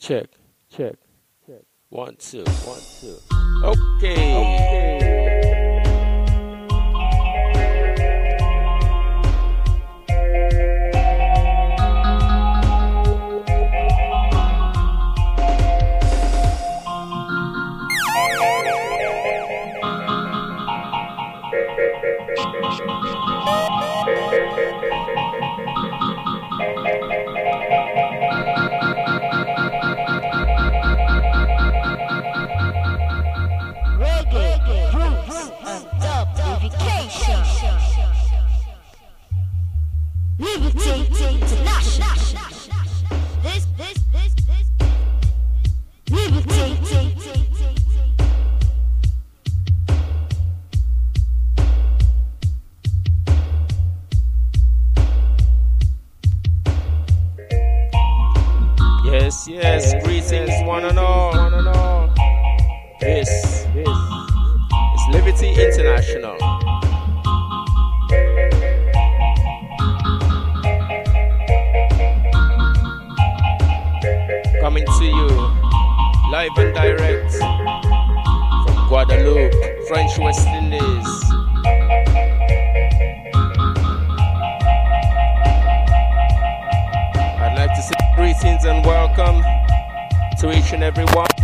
Check, check, check. 1, 2, 1, 2. Okay. Yes, greetings one and all. This is Liberty International. Coming to you live and direct from Guadeloupe, French West Indies. I'd like to say greetings and welcome to each and every one.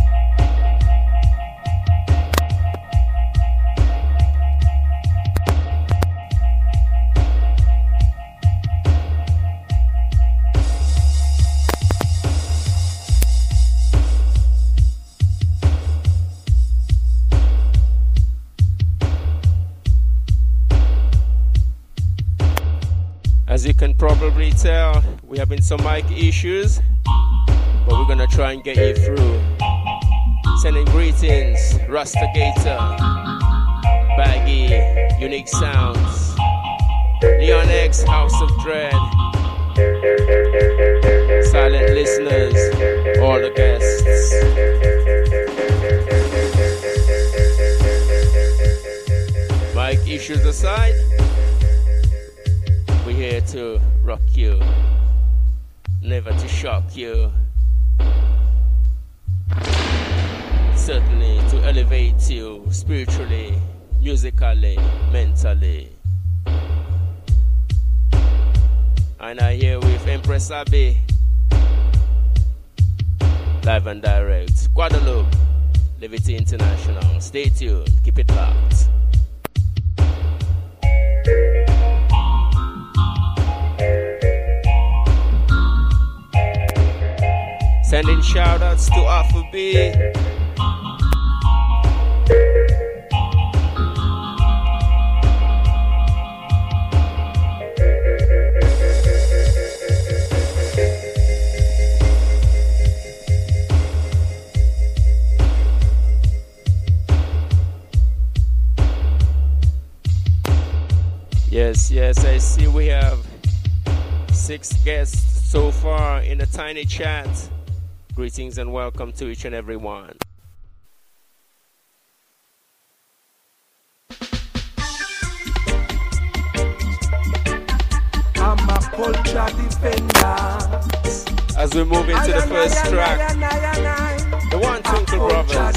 As you can probably tell, we have been some mic issues, but we're gonna try and get you through. Sending greetings, Rastagator, Baggy, Unique Sounds, Leon X, House of Dread, silent listeners, all the guests. Mic issues aside, we're here to rock you, never to shock you. Certainly to elevate you spiritually, musically, mentally. And I'm here with Empress Abbey, live and direct, Guadeloupe, Liberty International. Stay tuned, keep it locked. Sending shout-outs to Alpha B. Yes, I see we have 6 guests so far in the tiny chat. Greetings and welcome to each and every one. I'm a culture defender. As we move into the first track, the One Twinkle Brothers,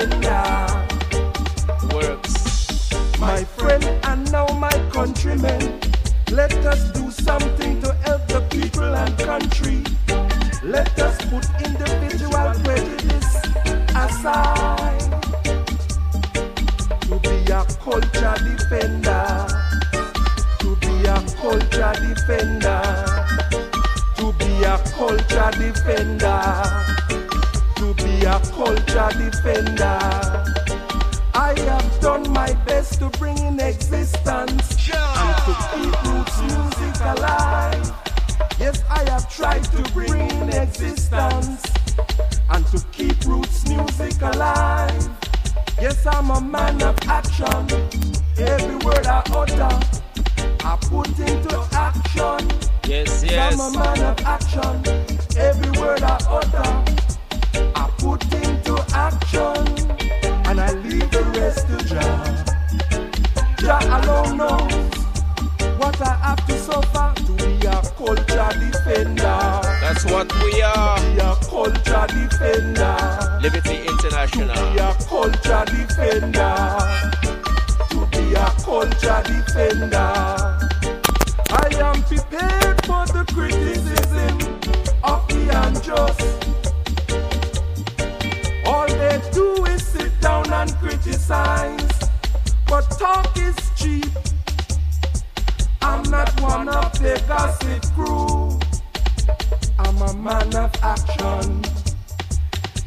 the works. My friend and now my countrymen, let us do something to help the people and country. Let us put individual prejudice aside. To be a culture defender. To be a culture defender. To be a culture defender. To be a culture defender. I have done my best to bring in existence and to keep roots music alive. Yes, I have tried to bring in existence and to keep roots music alive. Yes, I'm a man of action. Every word I utter, I put into action. Yes. I'm a man of action. Every word I utter, I put into action. And I leave the rest to Jah. Jah alone knows what I have to suffer to be a culture defender. That's what we are. Be a culture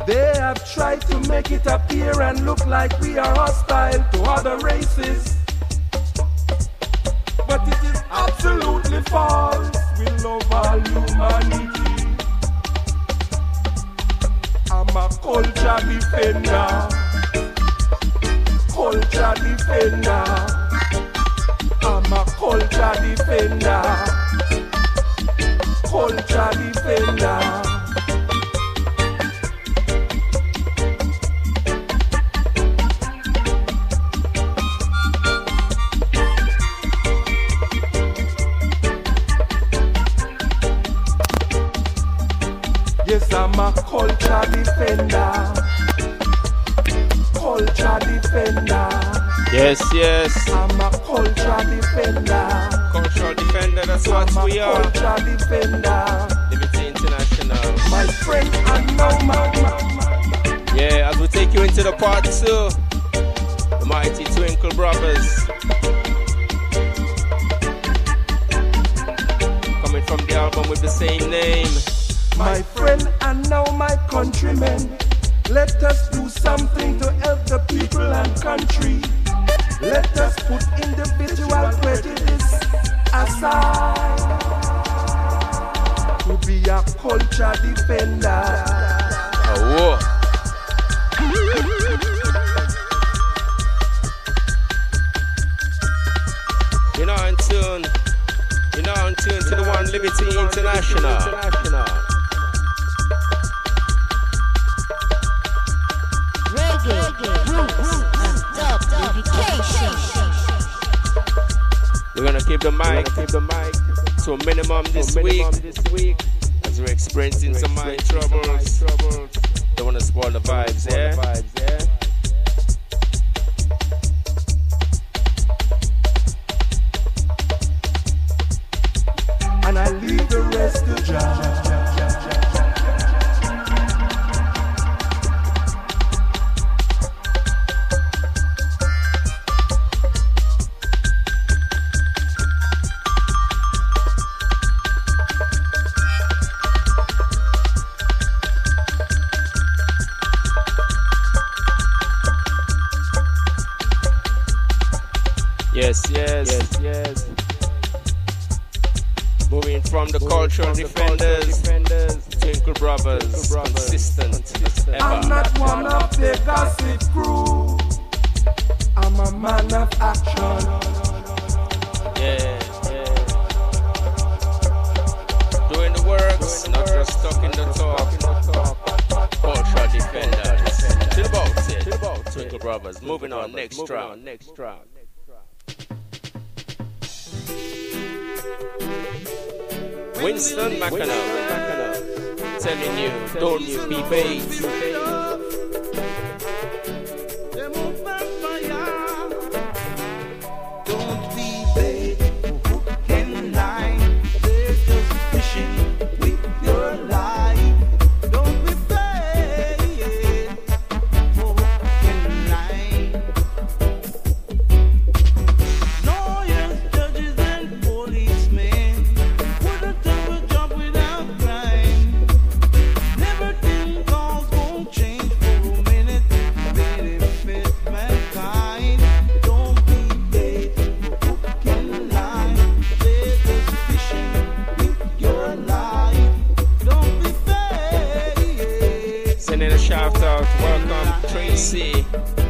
They have tried to make it appear and look like we are hostile to other races. But it is absolutely false. We love all humanity. I'm a culture defender. Culture defender. I'm a culture defender. Culture defender. Yes, I'm a culture defender. Culture defender. Yes, yes. I'm a culture defender. Cultural defender, that's what we are. Culture defender. Liberty International. My friend, I know my. Yeah, as we take you into the part 2, the mighty Twinkle Brothers. Coming from the album with the same name. My friend and now my countrymen, let us do something to help the people and country. Let us put individual prejudice aside to be a culture defender. Oh, you're not in tune. You're not in tune to the one Liberty International. We're gonna keep the mic to a minimum this week as we're experiencing some mic troubles. Don't wanna spoil the vibes, yeah? And I leave the rest to Jah. Yes. Moving from the cultural defenders, Twinkle Brothers, consistent as ever. I'm not one of the gossip crew. I'm a man of action. Yeah. Doing the works, not just stuck in the talk. Cultural defenders. To the boat, Twinkle Brothers. Moving on, next round. Winston McAnuff telling you, don't be bait. Don't be bait, hook and line. They're just fishing with your life. Don't be bait, hook and line. Lawyers, judges, and policemen wouldn't do a job without crime. Never think laws won't change for a minute. Benefit mankind. Don't be bait, hook and line. They're just fishing with your life. Don't be bait. Sending a shout out, welcome Tracy.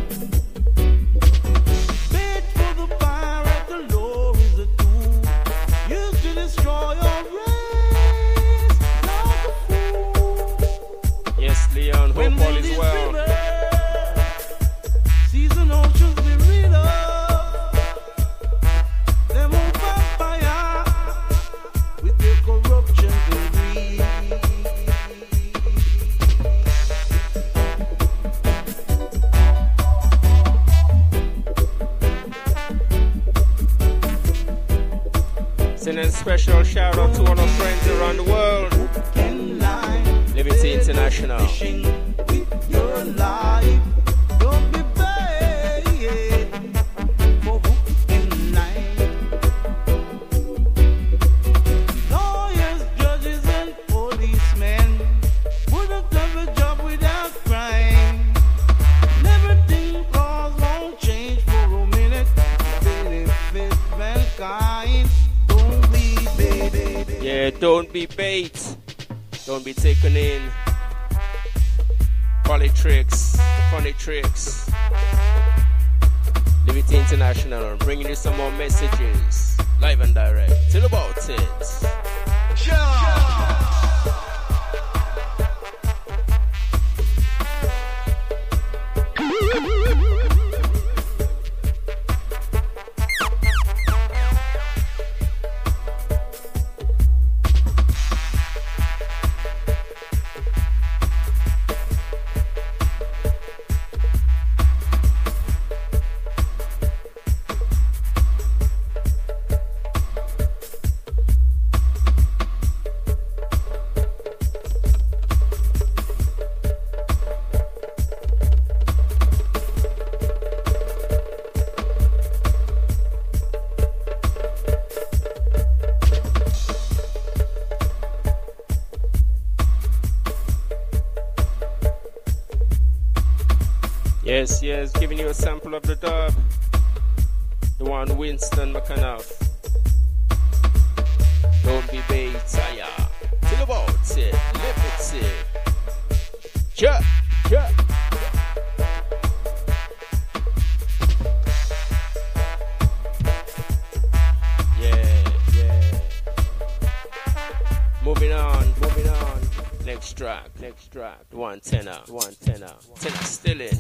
Bait for the pirate, the law is a tool used to destroy your race. Like a fool. Yes, Leon, hope all is well. Seas and oceans be rid of. Them on fire with their corruption and greed. Sending a special shout out to all our friends around the world. And line, Liberty International. fishing with your life. Don't be bait for hook and line. Lawyers, judges, and policemen wouldn't have a job without be bait. Don't be taken in. Politics, funny tricks. Liberty International, bringing you some more messages, live and direct. Till about it. Yes, giving you a sample of the dub. The one Winston McAnuff. Don't be bait, aya. Till about it, liberty. Cha. Yeah. Moving on. Next track. One tenor. Tenor still it.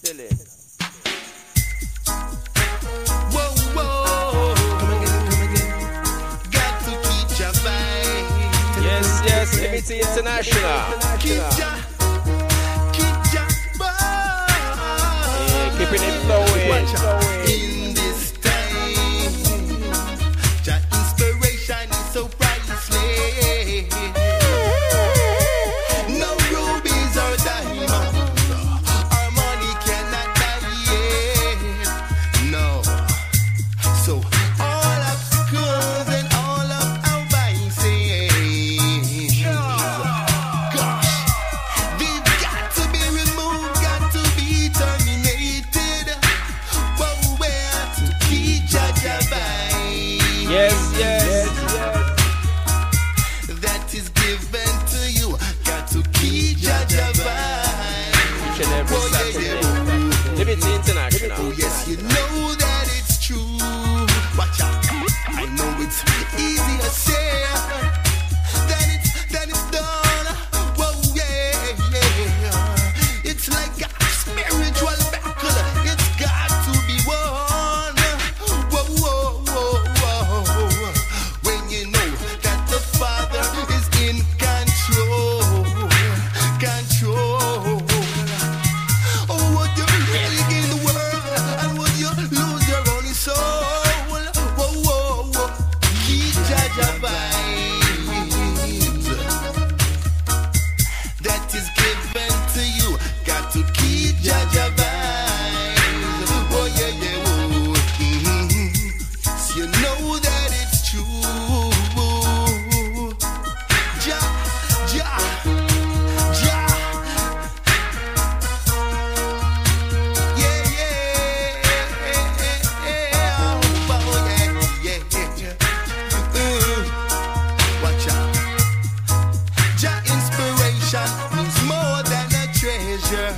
Whoa. Come again. Got to keep your vibe. Yes, Liberty International. Keep your vibe. Yeah, keeping it flowing. In this time, your inspiration is so priceless. No rubies or diamonds, our money cannot buy it. No. So all obstacles and all of our vices, gosh, they've got to be removed, got to be terminated. Whoa, where to keep Jaja vibe. Yes. That is given to you. Got to keep Jaja vibe. Each and every Saturday. Liberty International. Oh yes, you know that it's true. Watch out. I know it's easier said than it's done. Whoa, yeah. It's like a spiritual battle. It's got to be won. Whoa. When you know that the Father is in control. Oh, would you really gain the world, and would you lose your only soul? Whoa. Keep Jaja vibes. That is given to you. Got to keep Jaja vibes. Oh, yeah. So you know that it's true. Ja. Watch out. Jah inspiration means more than a treasure.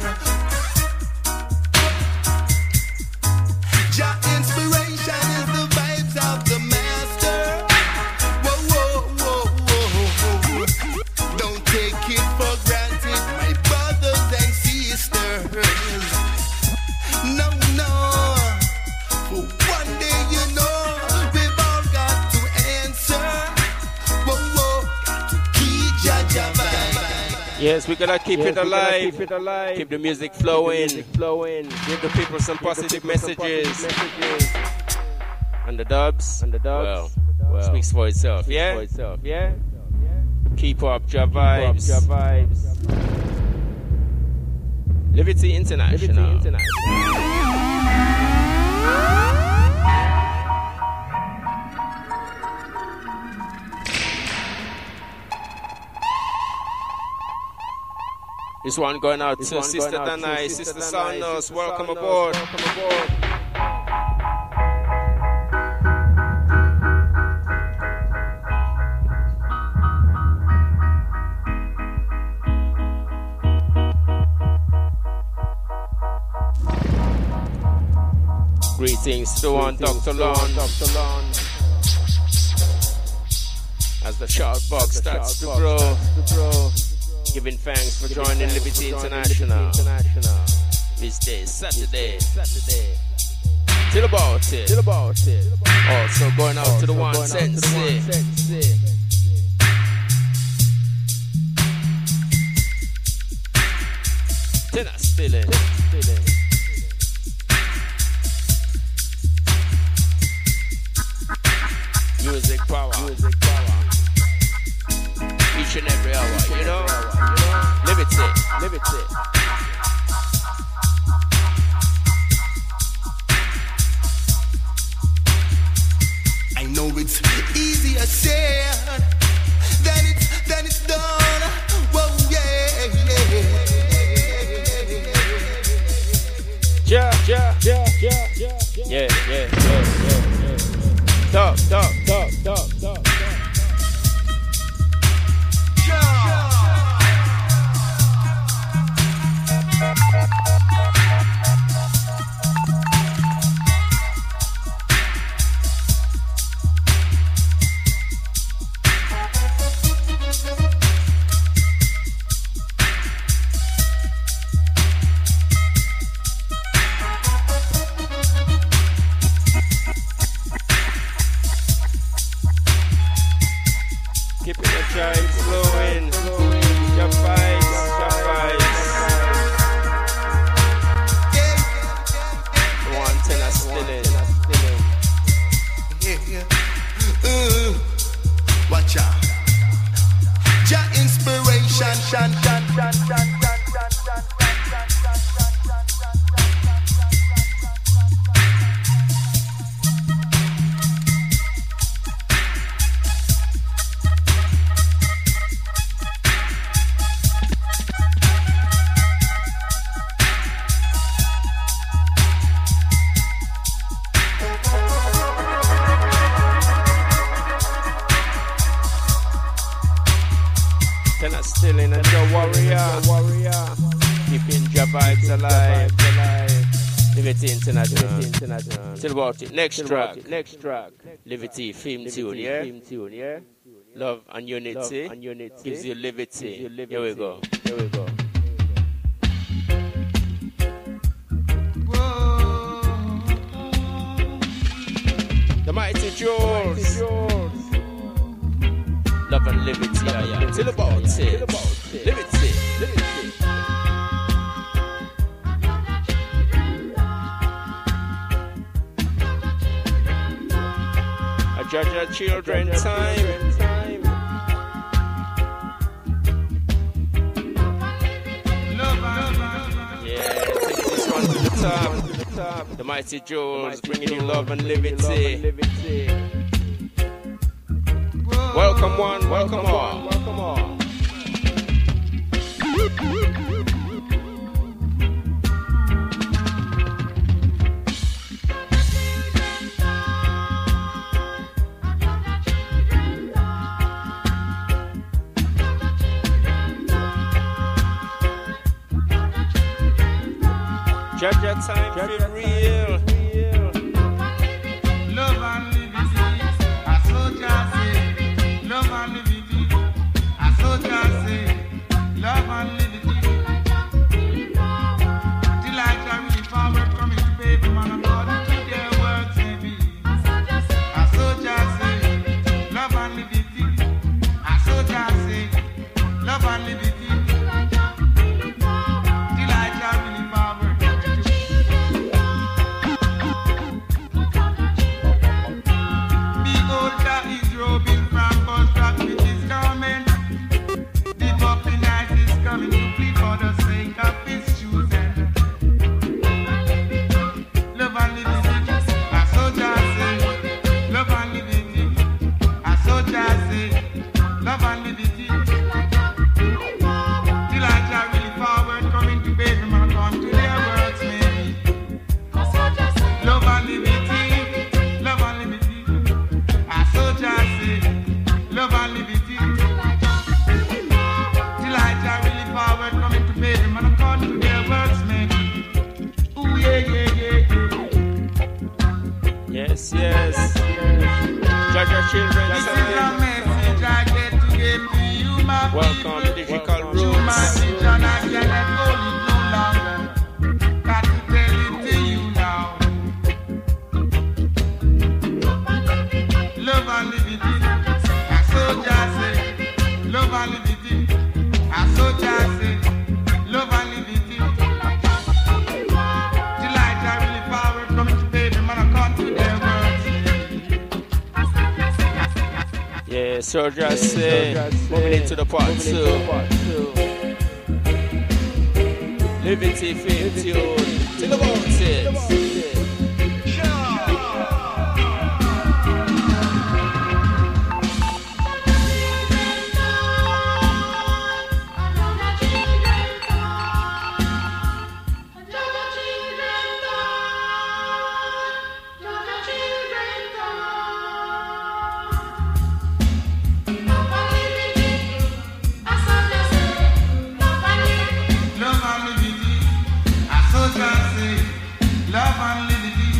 Jah inspiration is the vibes of the master. Whoa. Don't take it for granted, my brothers and sisters. No. For one day, you know, we've all got to answer. Whoa. Got to keep Jaja vibe. Yes, we gotta keep it alive. Keep the music flowing. Give the people some positive messages. And the dubs. Well, speaks for itself. Yeah. Keep up your vibes. Liberty International. This one going out to Sister Danai, Sister Sandos. Welcome aboard. Greetings to one Dr. Lon. As the shout box starts to grow. Giving thanks for joining Liberty International. This day, Saturday. Till about it. Also going out to the one Sensei. Tenor still in. Music power. Each and every hour, you know? Liberty. I know it's easier said than it's done. Whoa, yeah. Yeah. Talk. Keeping the chimes flowing. Your vibes. The one tenor still in. Yeah. Watch out. Your inspiration. Tenor still in and your warrior. Keeping your vibes alive. Liberty International. Till about it. Next track. Liberty theme tune, yeah? Love and unity. Gives you liberty. Here we go. The mighty Jules. Love and liberty, yeah. Till about it. Liberty. I judge our children time. Yeah, take this one to the top. The mighty Jules bringing you love and liberty. Welcome one, welcome all. Judge your time, feel real. Love and liberty, a soldier say. Love and liberty, a soldier say. Love and liberty. Till I shall be forward coming to paper, man, according to their words, maybe. A soldier say. Love and liberty, a soldier say. Love and liberty. Till I shall be forward. Welcome to Digital To my Roots. vision, I cannot hold it no longer. Got to tell it to you now. Love and liberty, I so just say. Love and liberty, I so just say. Love and liberty. Delight are really power coming to baby, man, I come to their words. Yeah, so just say, moving into the part 2. Liberty Film Tune. Think about it. Love and liberty, I so just say. Love and liberty.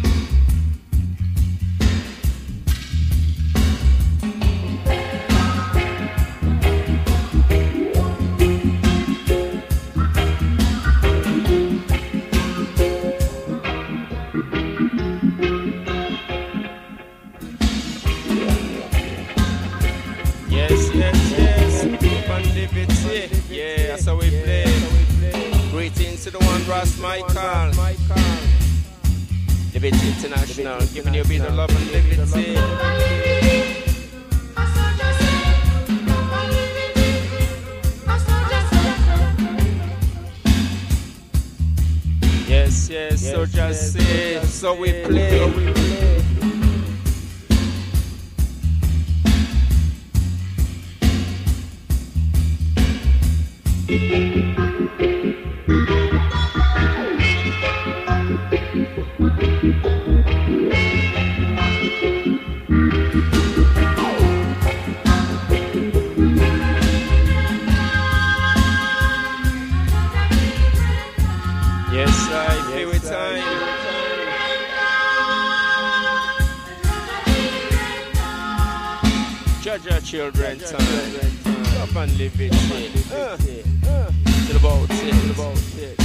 Yes, yes, yes. Love and liberty. Yeah, that's how we play. Greetings to the one, Ross Michael. Liberty International, giving you a bit of love and liberty. Yes, yes, so just say, so we play. Yes, I play with time. Judge our children time. Up and live it. Till about it.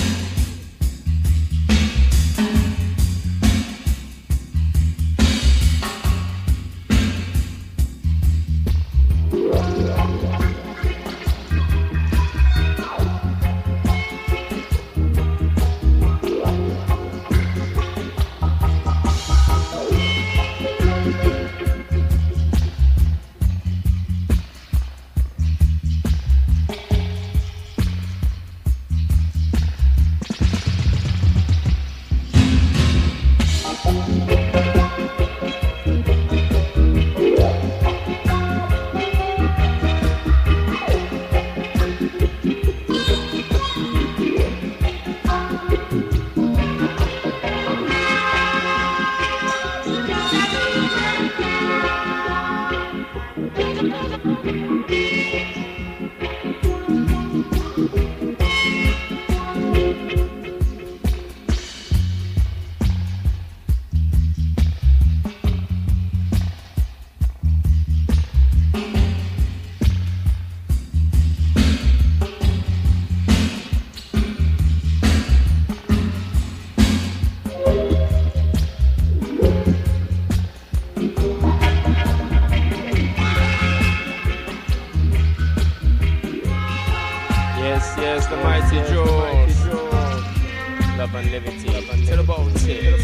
Yes, the mighty Joes. Love and liberty. Tell about it.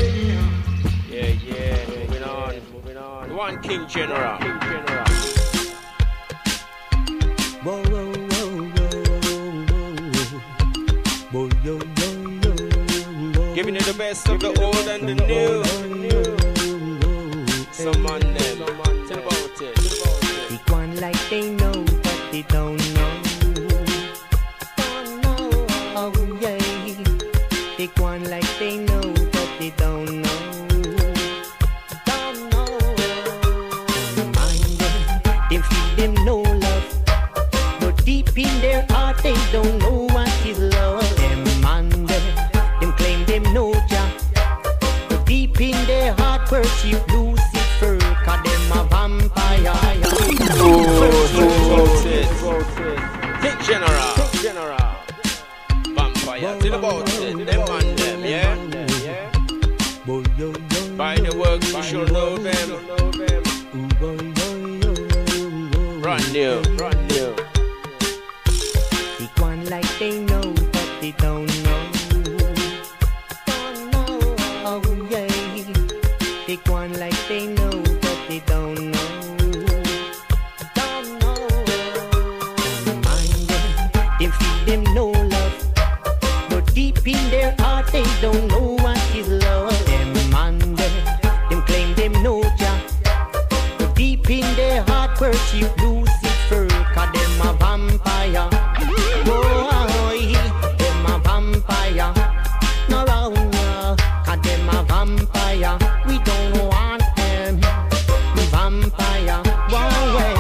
Yeah. Moving on. One King General. Whoa, whoa, whoa, whoa, whoa, yo, yo, yo. Giving you the best of the old and the new. Some man them. Tell about it. They go on like they know, but they don't know. Oh yeah. They go on like they know, but they don't know. Mind them, they feel them no love, but deep in their heart they don't know what is love. Them man them claim them know Jah, but deep in their heart worship Lucifer, 'cause them a vampire. vampire. Till about it, them and them, yeah? By the works you should know them. Brand new. They go on like they know, but they don't know. Oh yeah. They go on like they know, but they don't know. Mind them, they feel them no love, but deep in their heart they don't know what is love. Them man them claim them know Jah, but deep in their heart worship Lucifer, 'cause them a vampire. Boy, them a vampire. No round ya, 'cause them a vampire. We don't want them. Vampire, one way.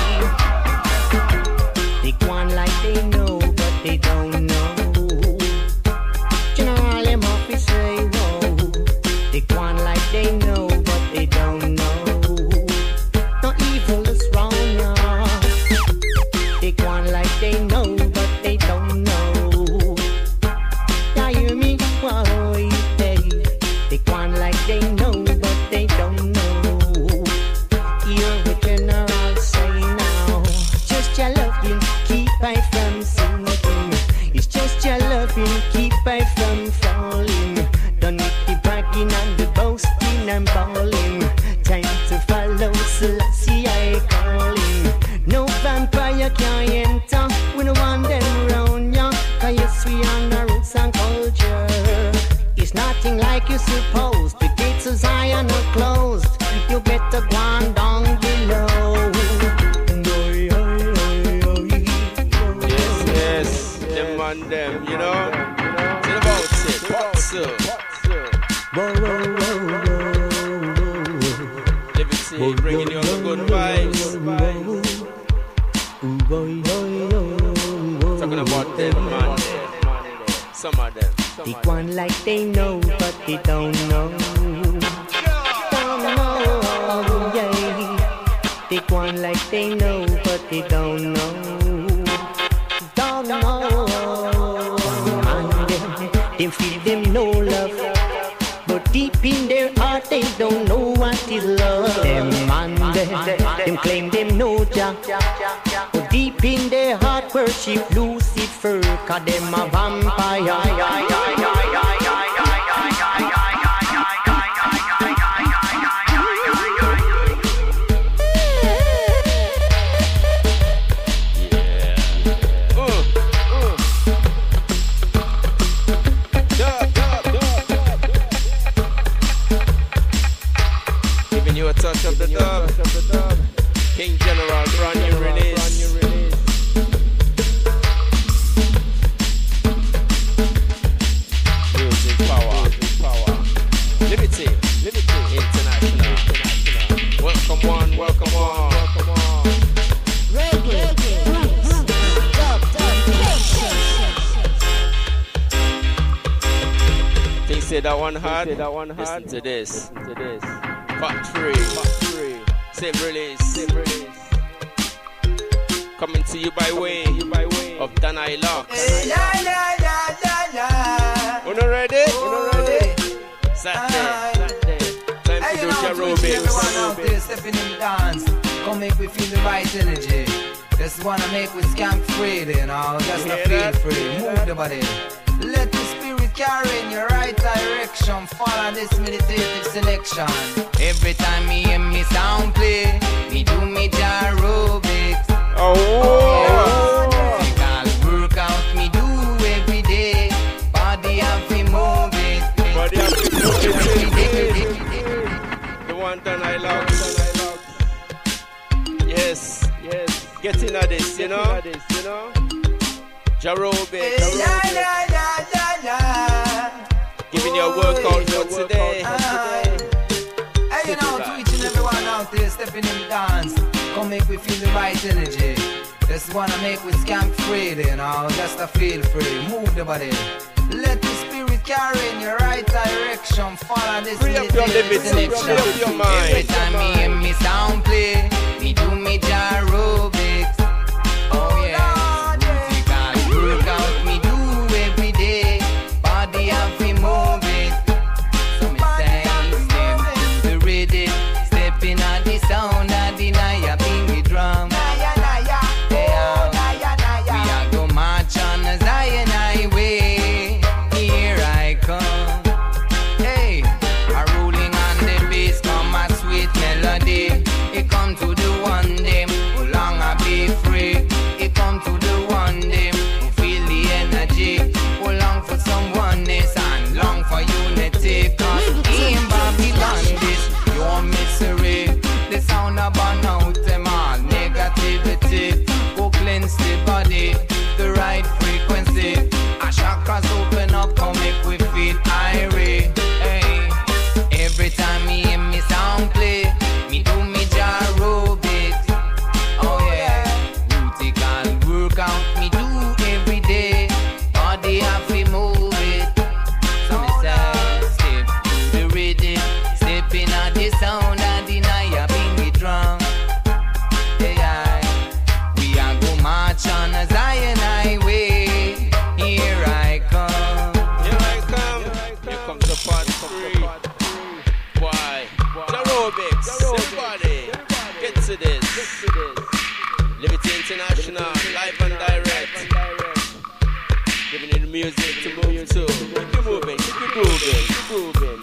They go on like they know, but they don't know. General them up is say, whoa. They go on like they know, but they don't know. No evil is wrong, y'all. They go on like they know, but they don't know. Yeah, you hear me? Whoa, hey. They go on like they know, but they don't know. Hear what General say now. Just your loving, keep I from sinking. It's just your loving, keep I from falling. Don't need the bragging and the boasting and bawling. Time to follow Selassie I calling. No vampire can enter, we no want them round ya. 'Cause yes, we on the roots and culture. It's nothing like you supposed. The gates of Zion are closed. You better go on down below. Yes, them and them, you know? Till about it, what's up? Liberty, bringing you the good vibes. Talking about them, man. Some of them. They go on like they know, but they don't know. Don't know, yeah. They go on like they know, but they don't know. Don't know. And them feel them no love, but deep in their heart they don't know what is love. Them man, them claim them know Jah, but deep in their heart worship Lucifer, 'cause them a vampire. Giving you a touch of the dub. King General, brand new release. Music power. Liberty International. Welcome on. Think say that one hard? Listen to this. Factory. Same release. Coming to you by way of Danai Locks. Uno ready? Saturday. Time to do Jarobics. Everyone out there stepping in the dance. Come make we feel the right energy. Just wanna make we scamp freely, you know. Just to feel free. Move the body. Let the spirit carry in your right direction. Follow this meditative selection. Every time me hear me sound play, me do me aerobics. Oh. Physical workout me do every day. Body have to move it. The one Danai Locks. Yes. Get in at this, you know. Jarobics. Giving you a workout for today. Hey, you know, to each and everyone out there stepping in the dance. Come make we feel the right energy. Just wanna make we scamp freely, you know. Just to feel free. Move the body. Let the spirit carry in your right direction. Follow this Free up your limits, free up your mind. Every time me hear me sound play, me do me aerobics. Oh yeah, physical workout me do every day. the music to move to. Keep it moving, keep it grooving, keep grooving.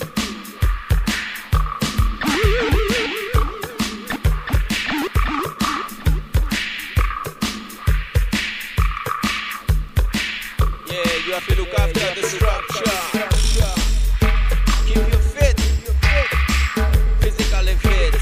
Yeah, you have to look after the structure. Keep you fit, physically fit.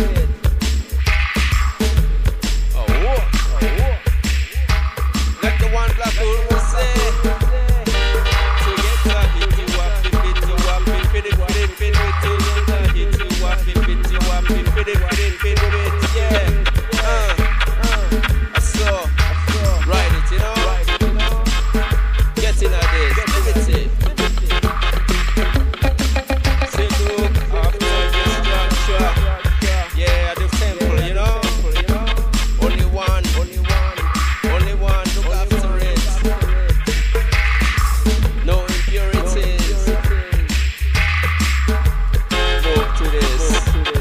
Oh, whoa. Like the one black girl will say. To get the hit you up, fit you up, fit it, to get the hit you up, fit you up, fit it, yeah. I saw, ride it, you know. Get in at this, everything. Say look after the structure. Yeah, the temple, you know. Only one, look after it. No impurities. Move to this.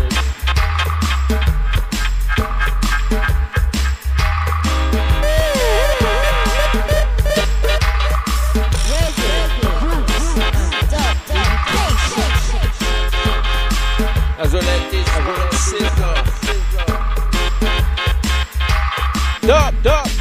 As well like this one sizzle. Dub.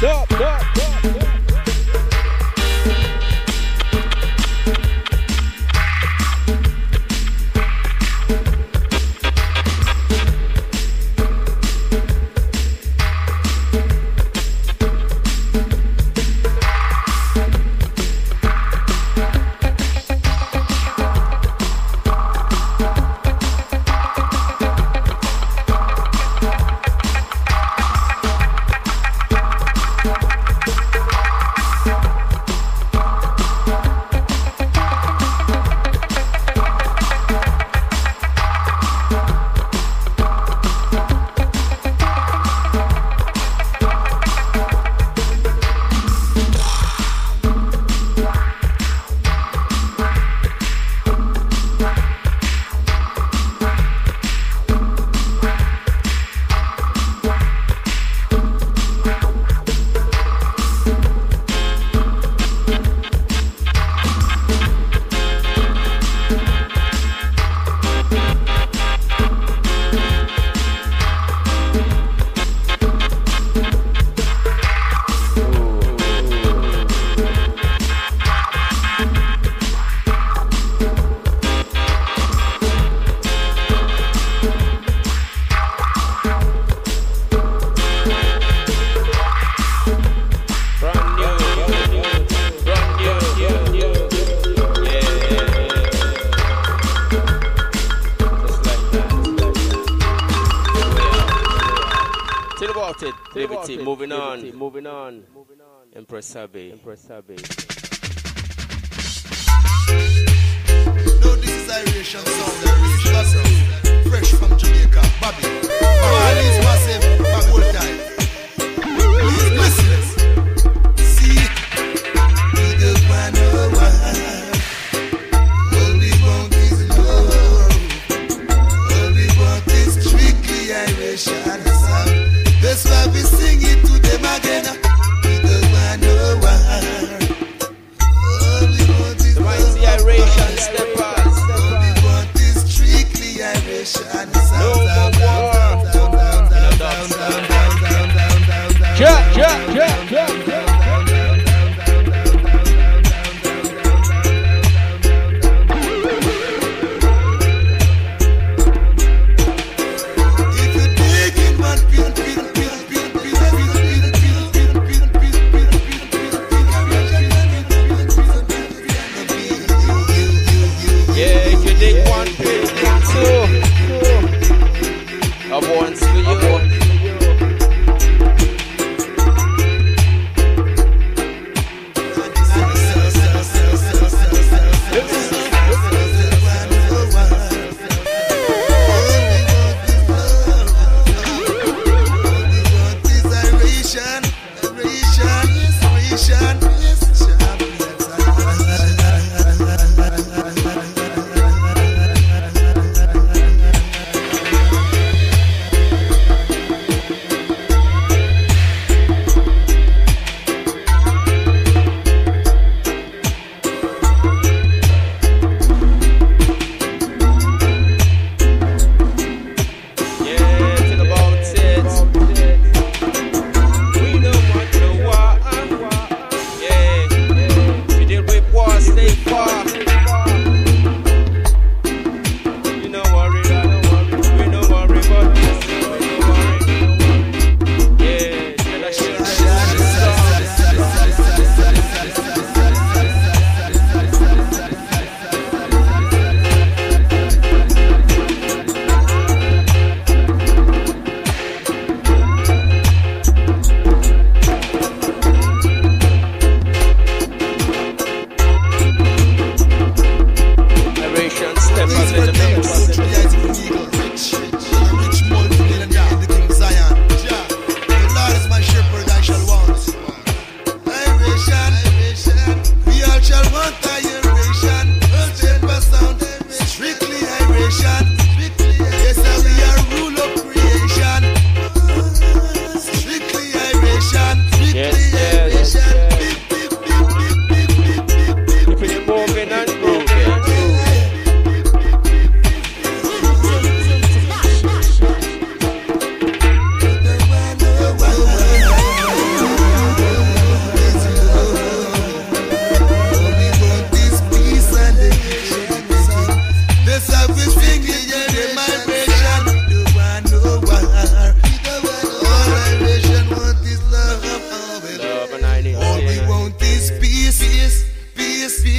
Moving on. Empress Sabi. No, this is Irish sound, fresh from Jamaica, Bobby. Marley's massive, Bobby all time. Please listen. See, we just want no one. All we want is love. All we want is strictly Irish and sound. That's why we sing it to them again. We don't want no war.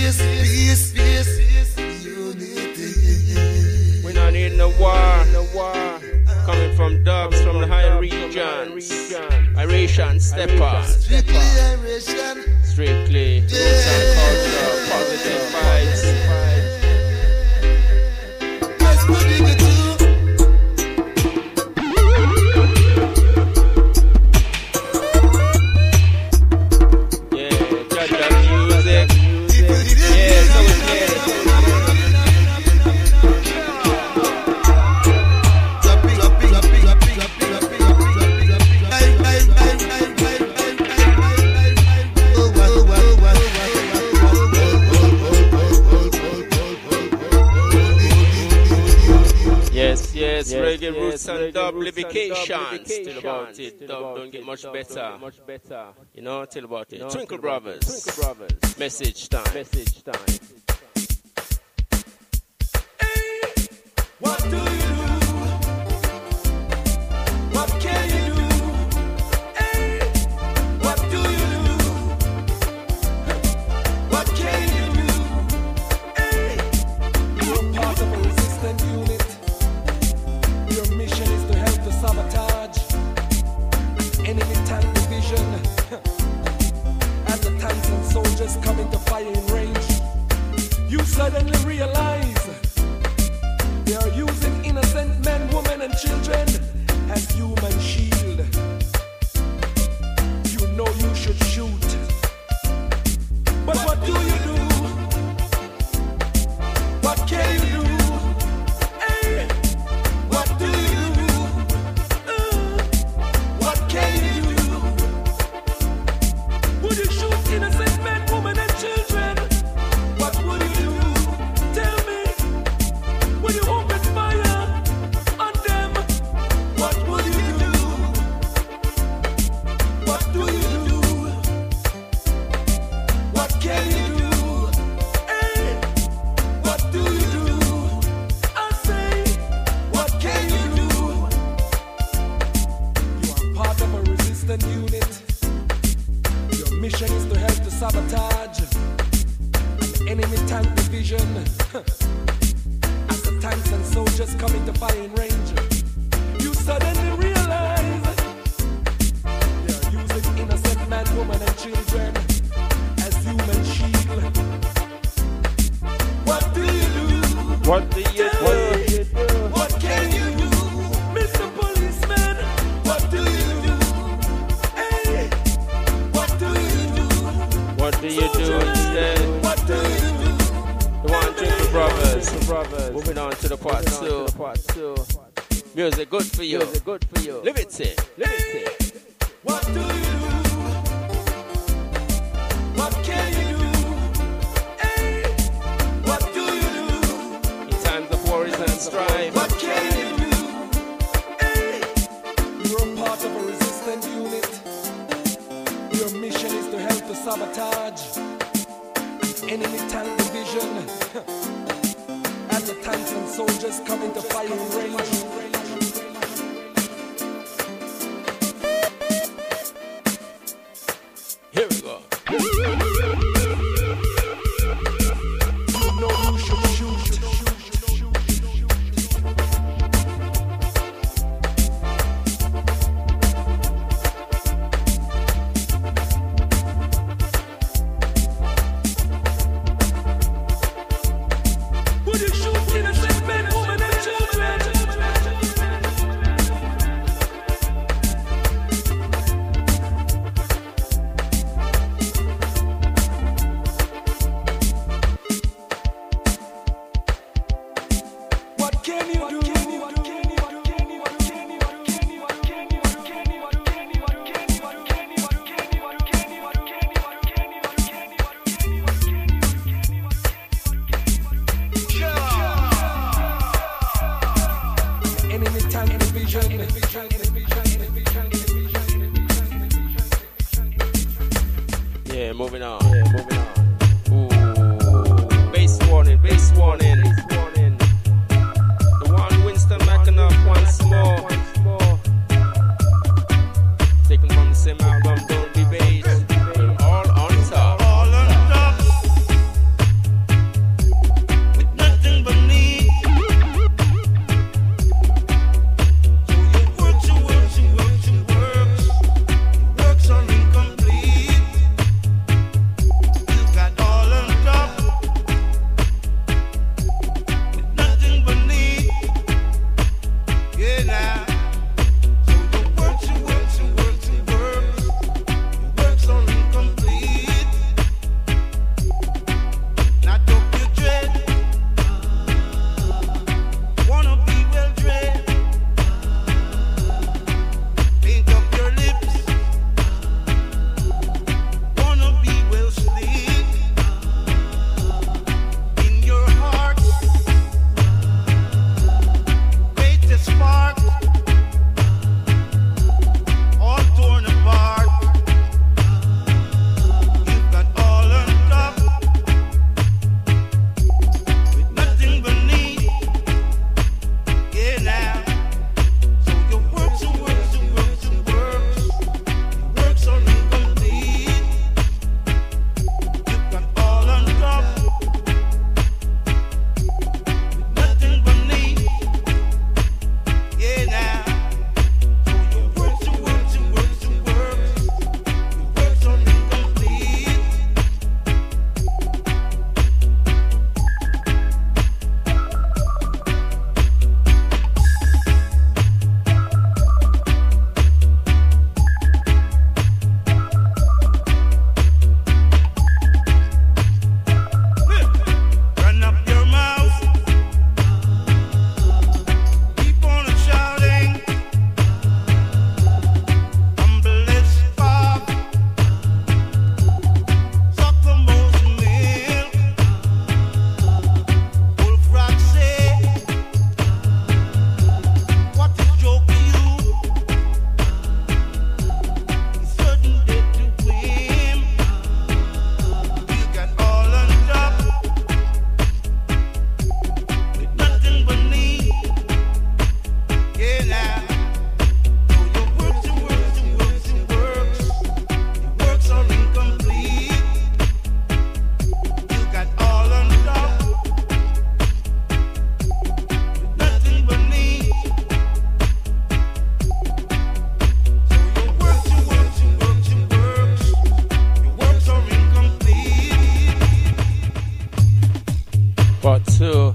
unity. We don't need no war. Coming from dubs from the high regions. Iration steppers. Strictly Irishan. Strictly roots and culture. Positive vibes. Let's put it to. Reggae roots and dub livication. Still about it. Dub don't get much better. You know, tell about it. Twinkle Brothers. Message time. Hey, what do you do? What can you do? Hey, what do you do? What can you do? Hey, you're part of a resistant unit. Your mission is to help to sabotage enemy tank division. As the tanks and soldiers come into firing range, you suddenly realize they are using innocent men, women, and children as human shield. You know you should shoot, but what do you do? What can you do? Hey, what do you do? What can you do? Would you shoot innocent men, women, and children? What would you do? Tell me. Would you open fire on them? What would you do? What do you do? What can you do? Hey, what do you do? I say, what can you do? You are part of a resistant unit. Your mission is to help to sabotage an enemy tank division. As the tanks and soldiers come into firing range, you suddenly realize they are using innocent men, women, and children as human shield. What do you do? What do you do? What can you do? Mr. Policeman, what do you do? Hey, what do you do? What do you do instead? What do you do? The one Twinkle Brothers. Moving on to the part two. Music good for you. Liberty. What do you do? What can you do? Hey, what do you do? In times of worries and strife. What can you do? Hey, you're a part of a resistant unit. Your mission is to help to sabotage enemy tank division. As the tanks and soldiers come into firing range. Here we go. You know you should shoot. Would you shoot innocent men, women, and children? Part two.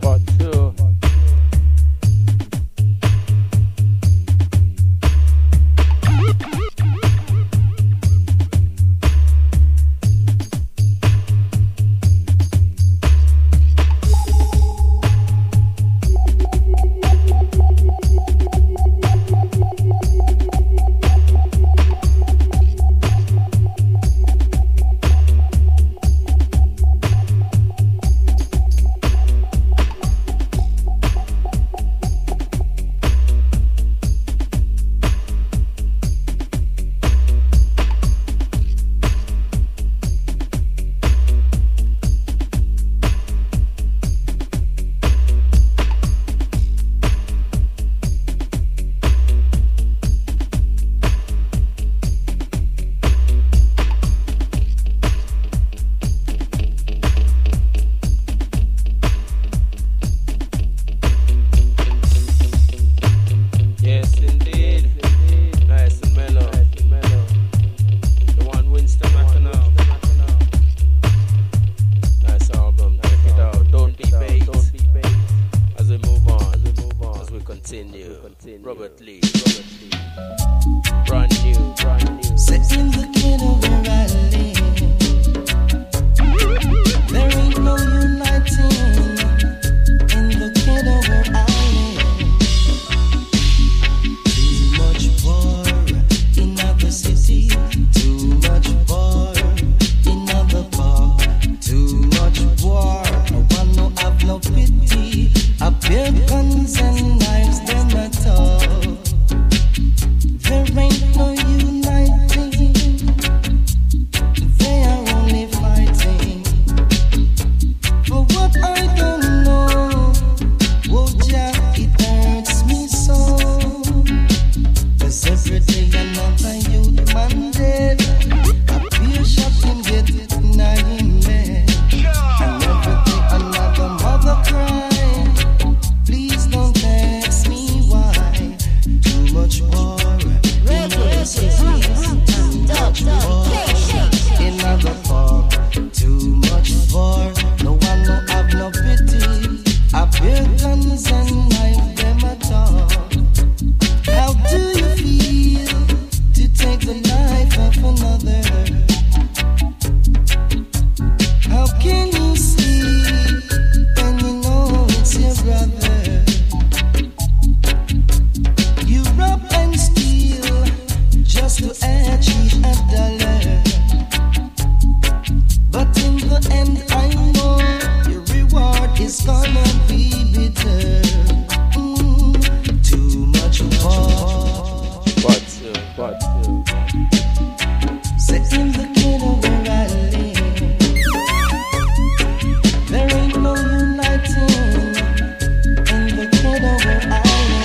Robert Lee. Brand new. Set in the ghetto where I live. There ain't no uniting in the ghetto where I live. Too much war in other city. Too much war in other park. Too much war. No one no have no pity. Up here guns and knives them at all. There ain't no uniting. They are only fighting for what I don't know. Oh, Jah, it hurts me so. 'Cause every day another youth man dead. A beer shot him get it in him bed. And every day another mother cry. Please don't ask me why. Too much war. In other park, too much war. No one no have no pity. I bear guns and knife them at all. How do you feel to take the life of another? How can you sleep when you know it's your brother? You rob and steal just to achieve a dollar. But in the end, I know your reward is gonna be bitter. Too much war. But Set in the ghetto where I live. There ain't no uniting in the ghetto where I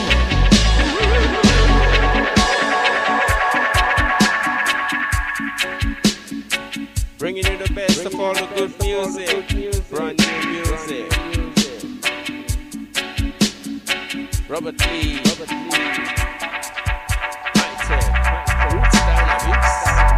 bringing you the best of all the good music. Brand new music. Robert Lee. High-tech. Roots Dynamics.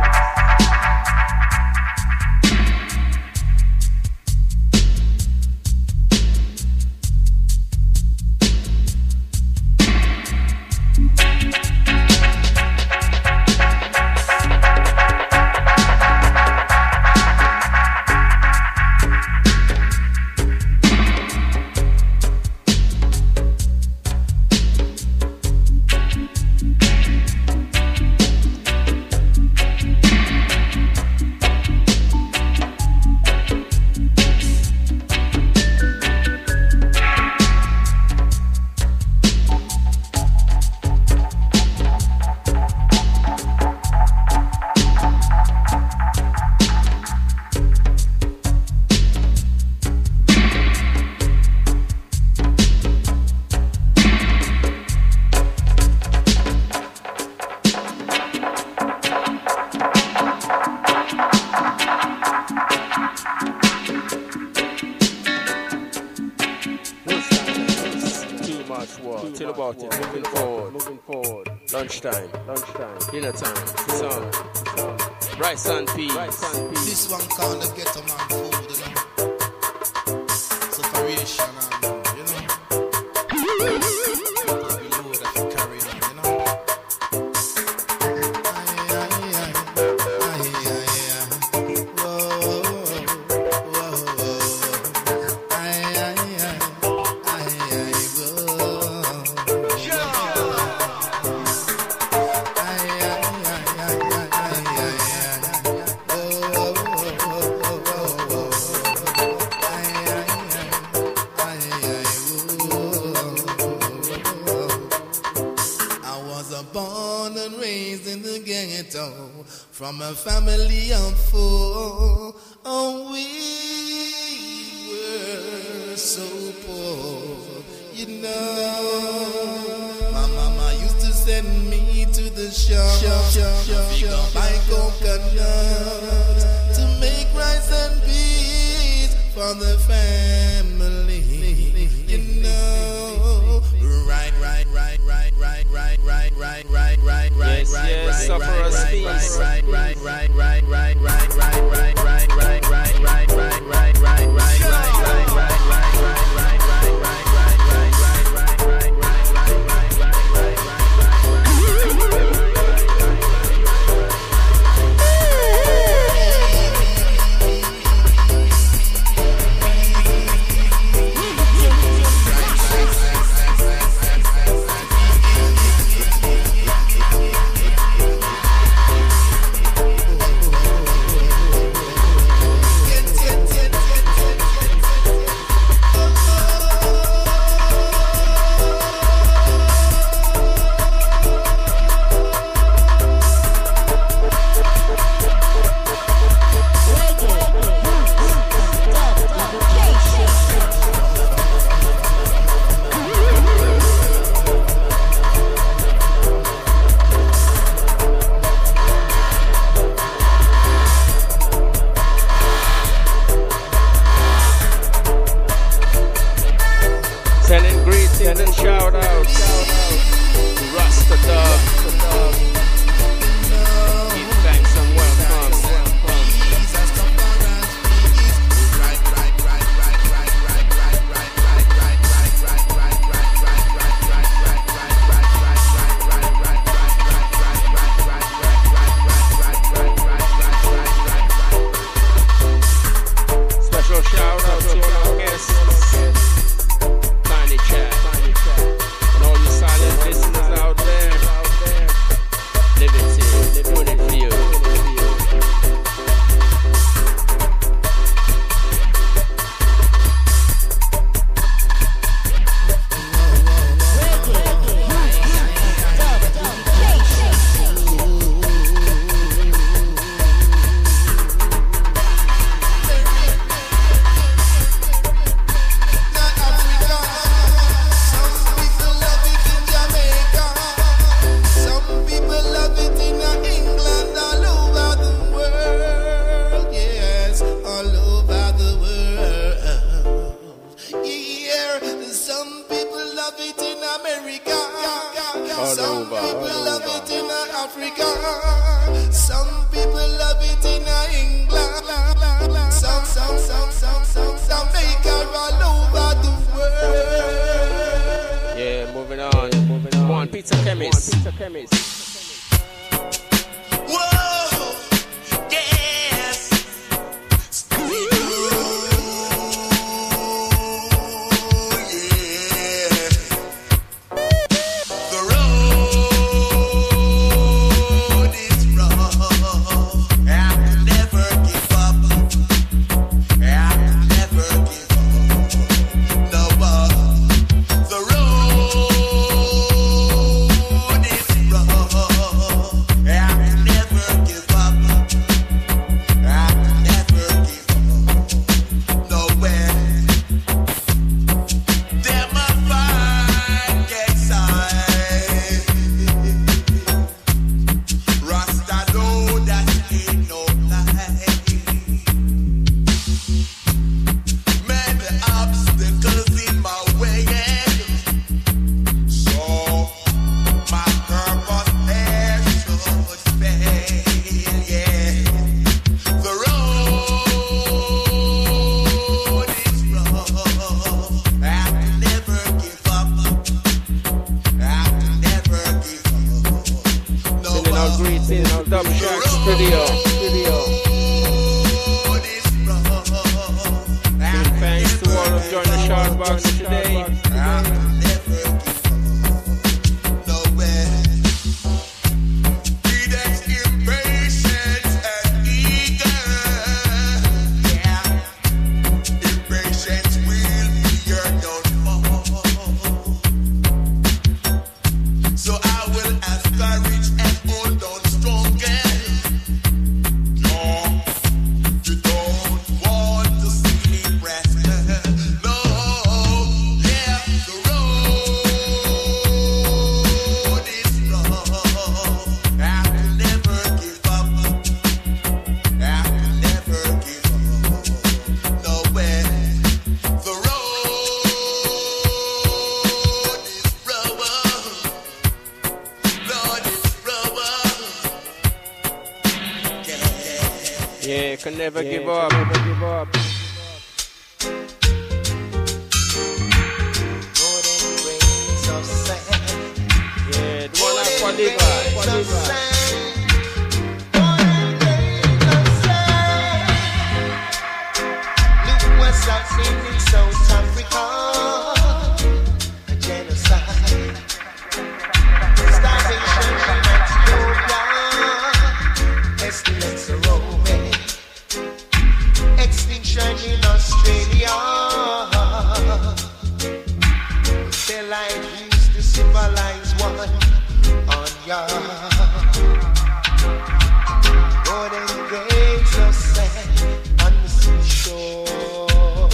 Chill about it. Moving forward. Lunchtime. Dinner time. Sun. Rice and peas. This one called the ghetto man food, you know. Separation. from a family of four. Oh, we were so poor, you know. My mama used to send me to the shop to buy coconut to make rice and peas for the family, you know. Right. Yes, suffer us peace. Sending shout outs. Rasta Dog. Give thanks and welcome. Special shout out to all our guests. Tiny Chat. And all you silent listeners out there. Liberty, doing it for you. never give up. Golden grains of sand. Yeah, the one for Levi. Golden grains of sand. Look what's happening in South Africa. A genocide. Starvation in Ethiopia. Pestilence roaming. Extinction in Australia. Daylight used to civilize one on Earth. Golden grains of sand on the seashore.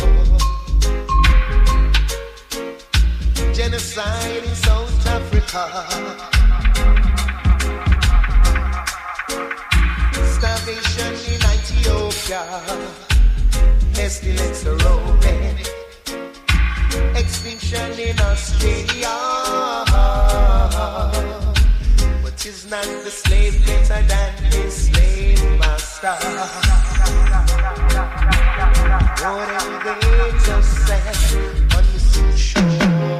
Genocide in South Africa. Starvation in Ethiopia. Pestilence roaming. Extinction in Australia. But is not the slave better than his slave master? Golden grains of sand on the seashore.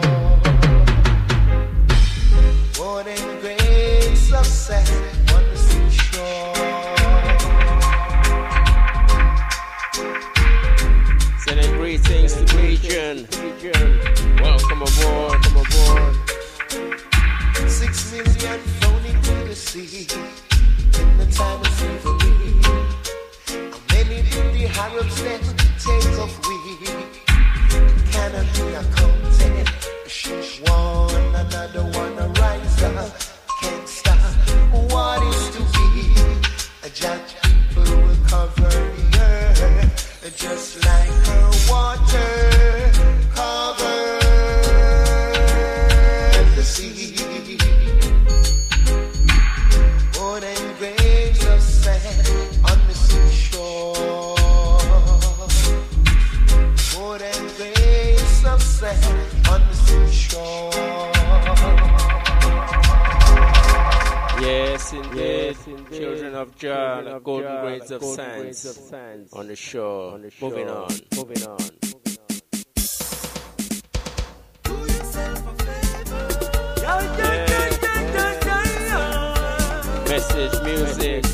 Golden grains of sand on the seashore. Sending greetings to the region. Welcome aboard. 6 million thrown into the sea in the time of slavery. How many did the Arabs then take of we? Cannot be accounted. One another one arise up. Can't stop what is to be. A judge people will cover the earth just like her water covered the sea. Golden grains of sand on the seashore. Golden grains of sand on the seashore. Yes, indeed. Children of Jah, golden grains of sands on the shore. Moving on. Yeah. Message music.